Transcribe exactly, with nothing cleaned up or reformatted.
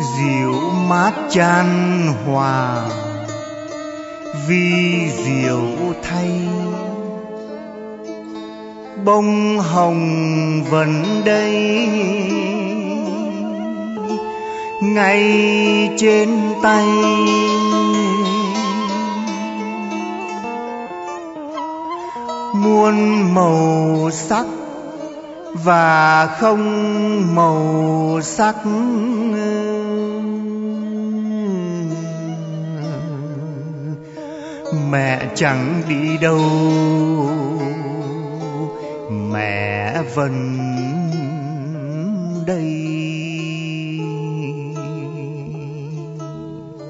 Rượu mát chan hòa vì rượu thay, bông hồng vẫn đây ngay trên tay. Muôn màu sắc và không màu sắc, mẹ chẳng đi đâu, mẹ vẫn đây.